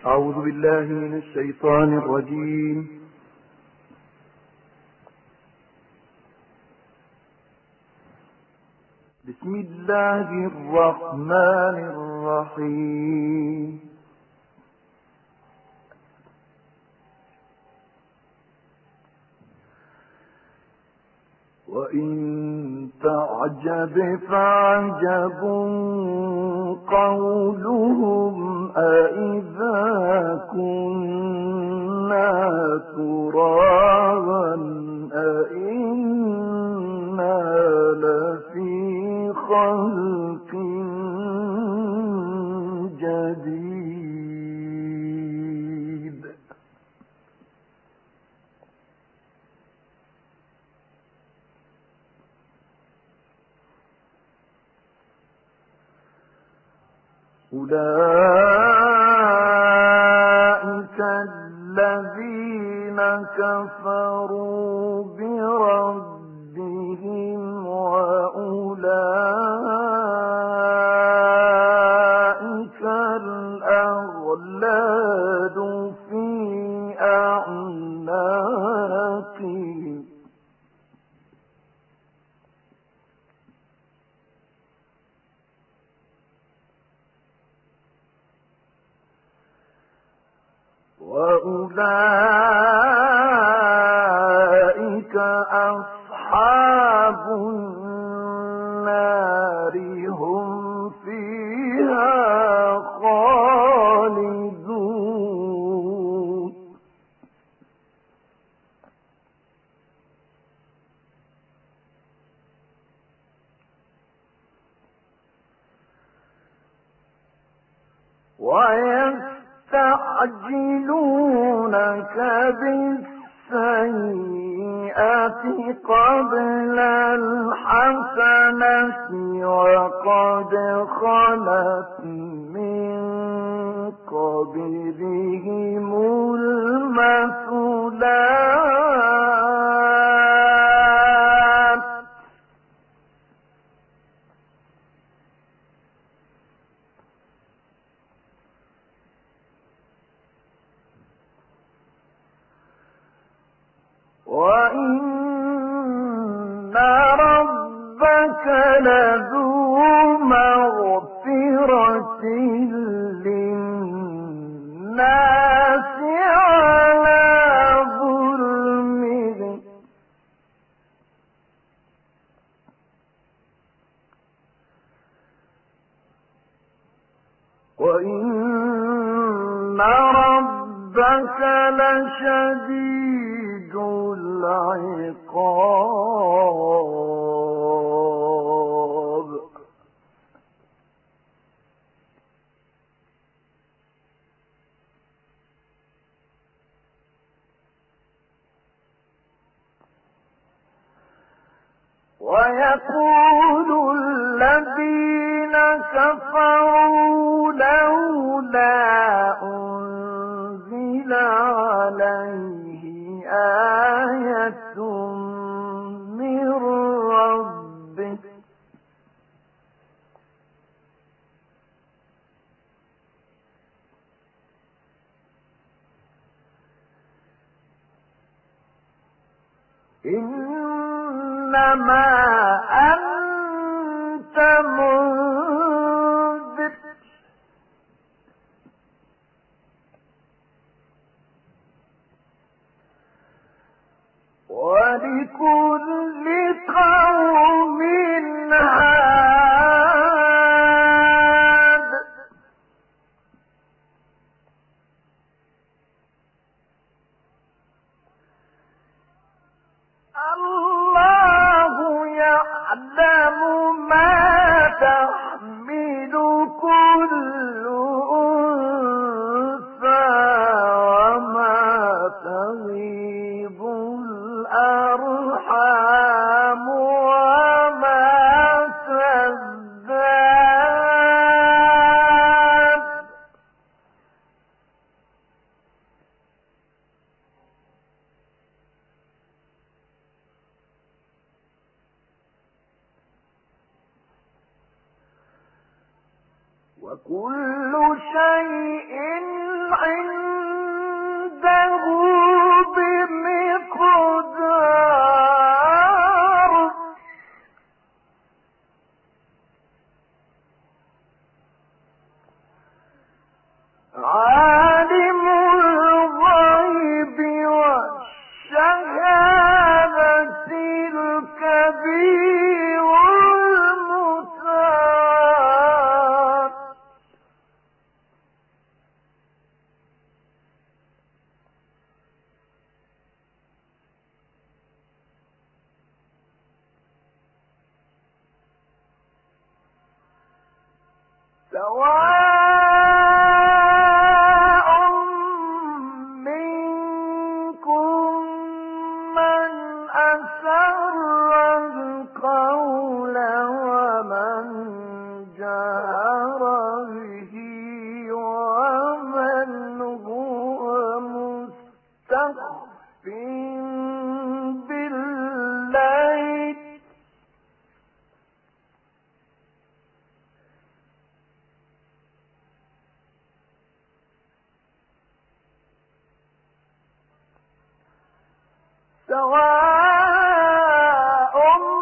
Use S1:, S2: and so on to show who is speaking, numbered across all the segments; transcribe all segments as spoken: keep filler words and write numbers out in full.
S1: أعوذ بالله من الشيطان الرجيم. بسم الله الرحمن الرحيم. وإن تعجب فعجب قولهم أإذا كنا ترابا أإنا لفي خلق جديد. أولئك الذين كفروا بربهم وأولئك الأغلال في أعناقهم وأولئك أصحاب النار هم فيها خالدون. ويستعجلونك بالسيئة قبل الحسنة وقد خلت من قبلهم المثلات وإن ربك لذو مغفرة للناس على ظلمهم وإن ربك لشديد العقاب. ويقول الذين كفروا لولا أنزل عليه آية من ربه إنما أنت منذر ولكل قوم هاد الله يعلم ما تحمل كل أنثى وما تغيض الأرحام وما تزداد وكل شيء عنده بمقدار عالم الغيب والشهادة الكبير المتعال سواء منكم من أسر القول ومن جهر به ومن هو مستخف بالليل سواء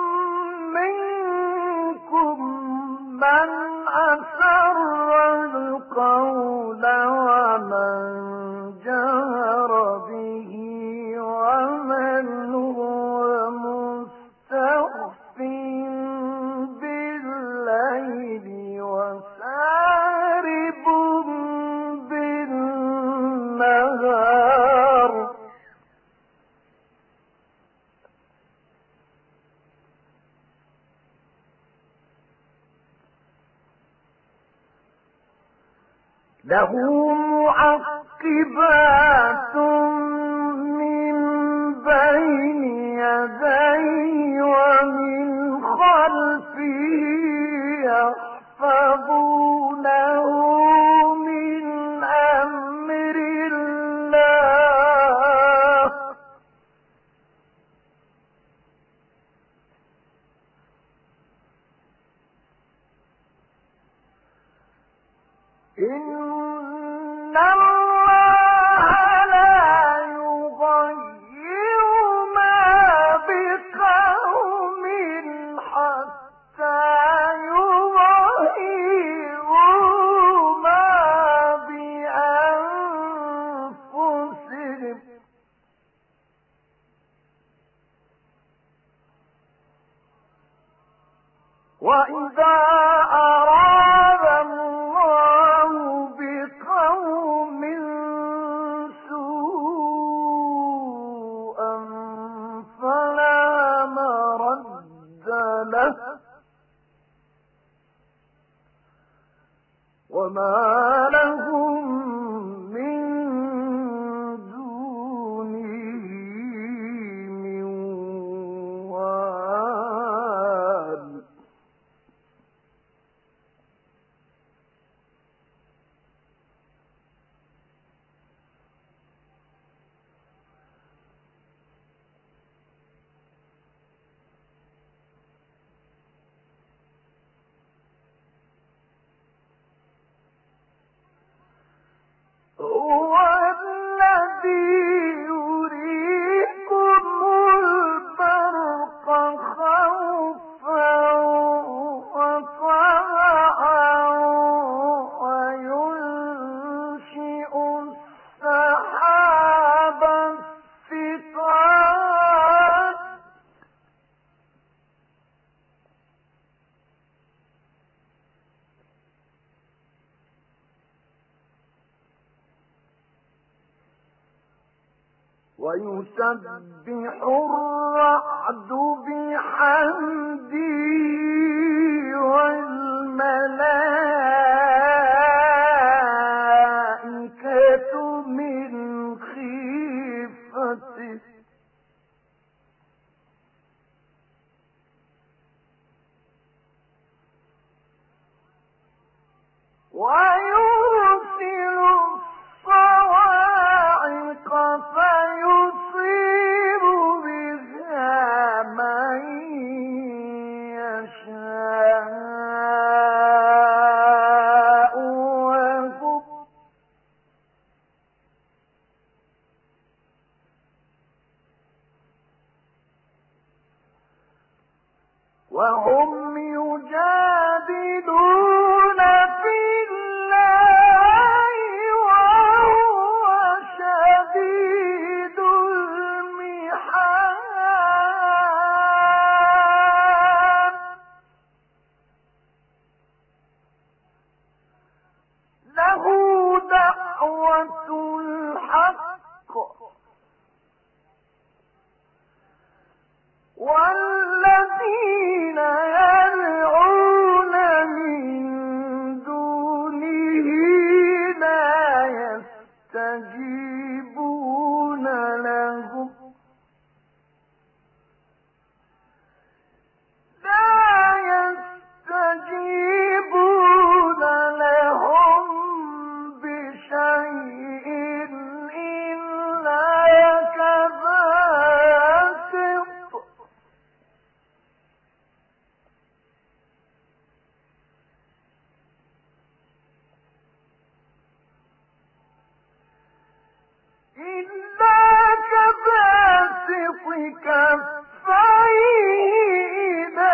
S1: منكم من أسر القول ومن جهر به ومن هو مستخف بالليل وسارب بالنهار له معقبات من بين يديه ومن خلفه يحفظونه من أمر الله إن الله لا يغير ما بقوم حتى يغيروا ما بأنفسهم وإذا أراد الله بقوم سوءا فلا مرد له وما لهم من دونه من وال هو الذي يريكم البرق خوفا وطمعا وينشئ السحاب الثقال ويسبح الرعد بحمده والملائكة من خيفته ويرسل الصواعق فيصيب بها من يشاء وهم يجادلون في الله وهو شديد المحال له دعوة الحق والذين يدعون من دونه لا يستجيبون لهم لا يستجيبون لهم بشيء إلا كباسط إلا كباسط كفيه إلى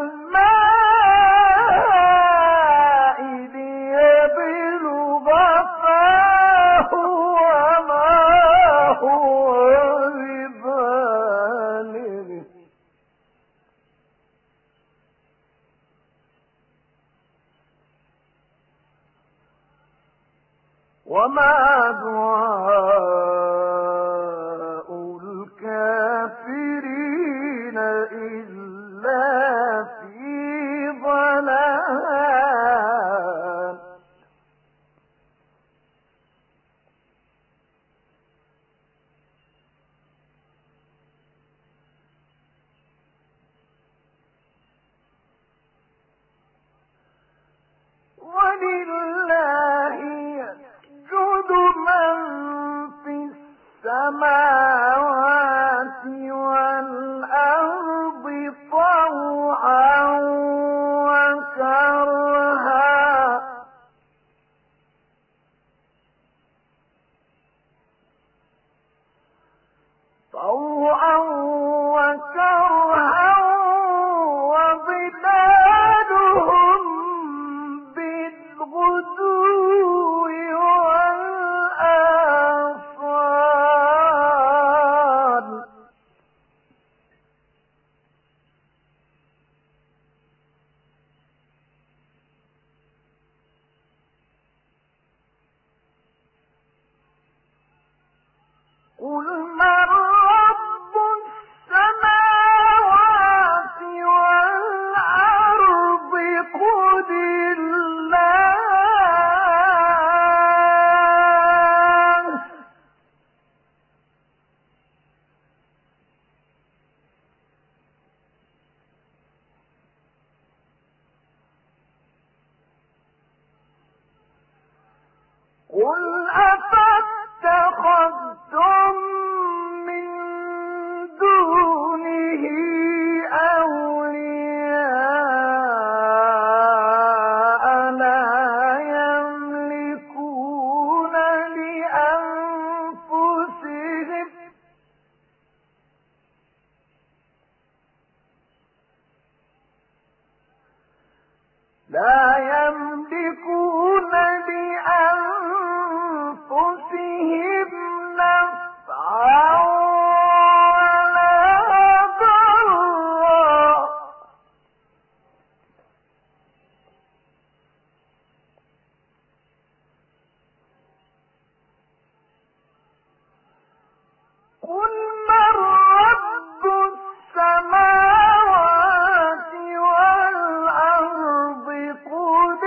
S1: الماء ليبلغ فاه وما هو ببالغه وما دعاء الكافرين إلا في ضلال ولله يسجد من في السماوات والأرض طوعا وكرها طوعا وكرها وظلالهم بالغدو والآصال قل من رب السماوات والأرض قل الله قل أفاتخذتم من دونه أولياء لا يملكون لأنفسهم لا يملكون لأنفسهم نفعا ولا ضرا قل من رب السماوات والأرض قل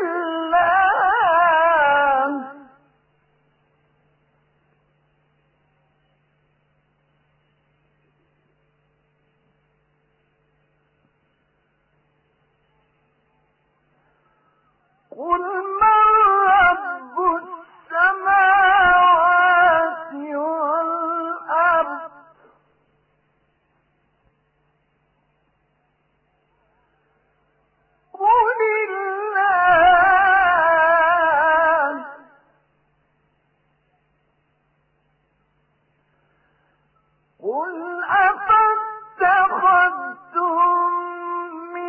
S1: الله قل من رب السماوات والأرض قل الله قل أفاتخذتم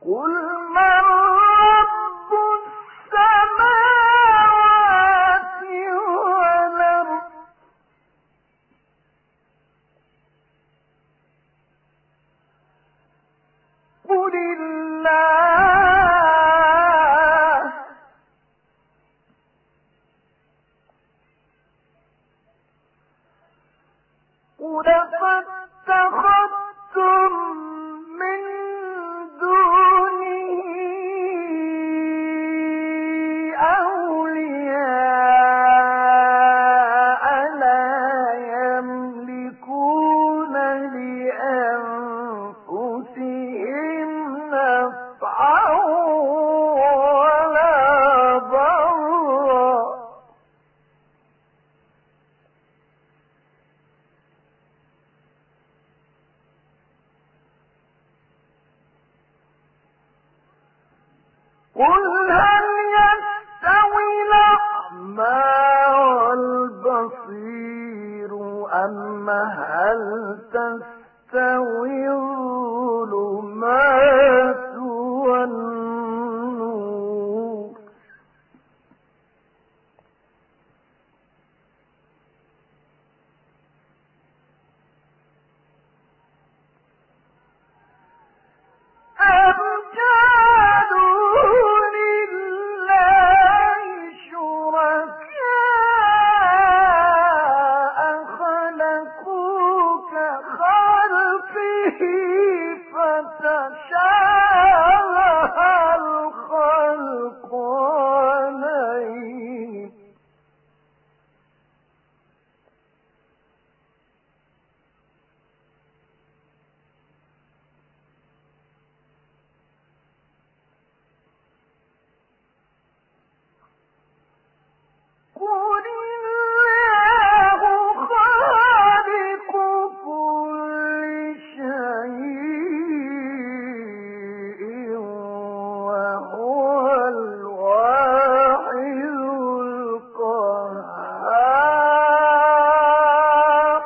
S1: قل من رب السماوات والأرض قل الله قل فاتخذتم من دونه أولياء لا يملكون لأنفسهم نفعا ولا ضرا قل هل يستوي الأعمى والبصير أم هل تستوي الظلمات والنور أم جعلوا لله شركاء خلقوا كخلقه فتشابه الخلق عليهم قل الله خالق كل شيء وهو الواحد القهار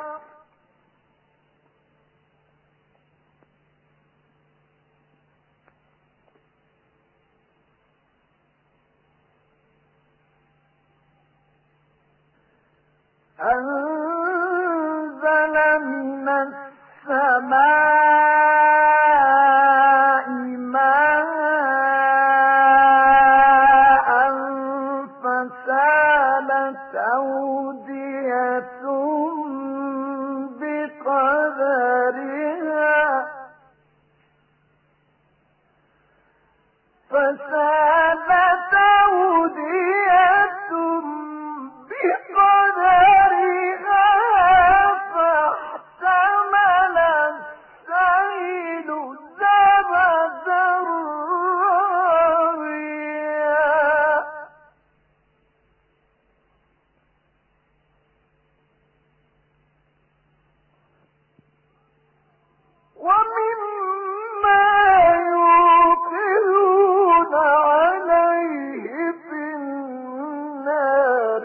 S1: أنزل من السماء ماء فسالت أودية بقدرها فسالت أودية بقدرها فاحتمل السيل زبدا رابيا ومما يوقدون عليه في النار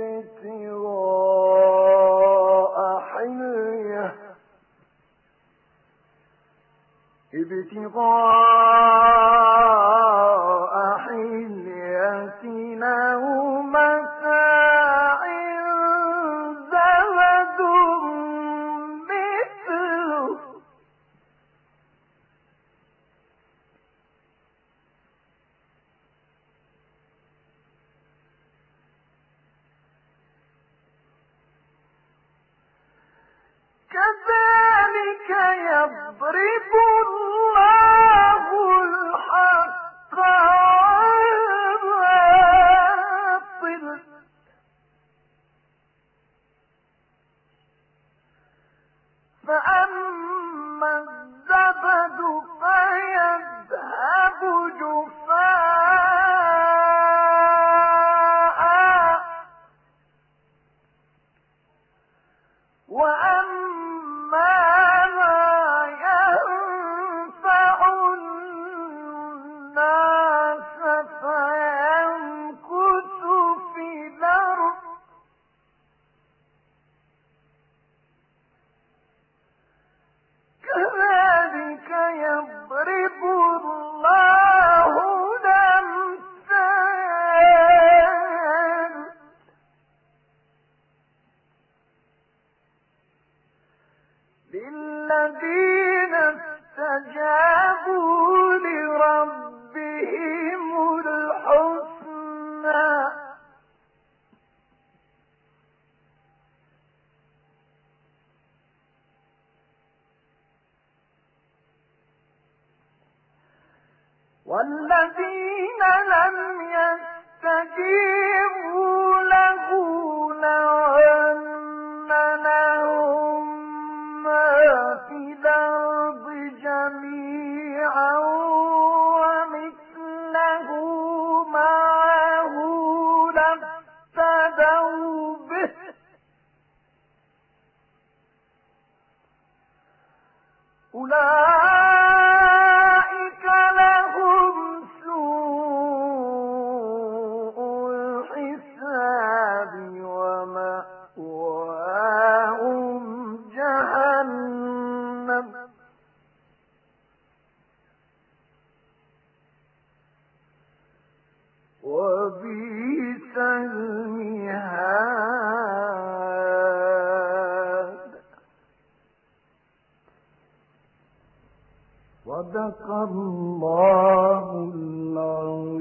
S1: ابتغاء حلية ابتغاء حلية أو متاع زبد مثله كذلك يضرب الله الحق والباطل فأما الزبد فيذهب جفاء وأما ما ينفع والذين لم يستجيبوا له لو أن لهم ما في الأرض جميعا ومثله معه لافتدوا به أولئك لهم سوء الحساب ومأواهم جهنم وبئس المهاد. صدق الله العظيم.